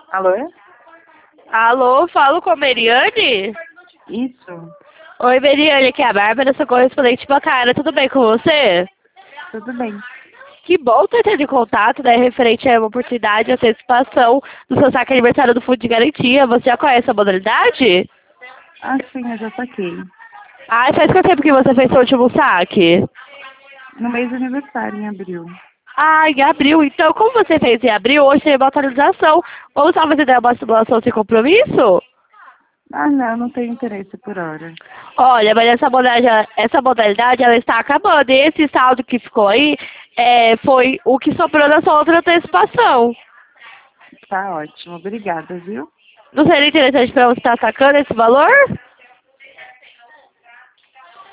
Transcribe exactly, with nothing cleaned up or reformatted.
Alô? Alô, falo com a Meriane? Isso, Oi, Meriane, aqui é a Bárbara, sou correspondente bancária, tudo bem com você? tudo bem. Que bom ter tido contato, né, referente a uma oportunidade de antecipação do seu saque aniversário do Fundo de Garantia. Você já conhece a modalidade? Ah, sim, eu já saquei. Ah, faz quanto tempo que você fez seu último saque? No mês do aniversário, em abril. Ah, em abril. Então, como você fez em abril, hoje tem uma atualização. Vamos só você der uma simulação sem compromisso? Ah, não, não tenho interesse por hora. Olha, mas essa modalidade, essa modalidade ela está acabando. E esse saldo que ficou aí é, foi o que sobrou da sua outra antecipação. Tá ótimo, obrigada, viu? Não seria interessante para você estar sacando esse valor?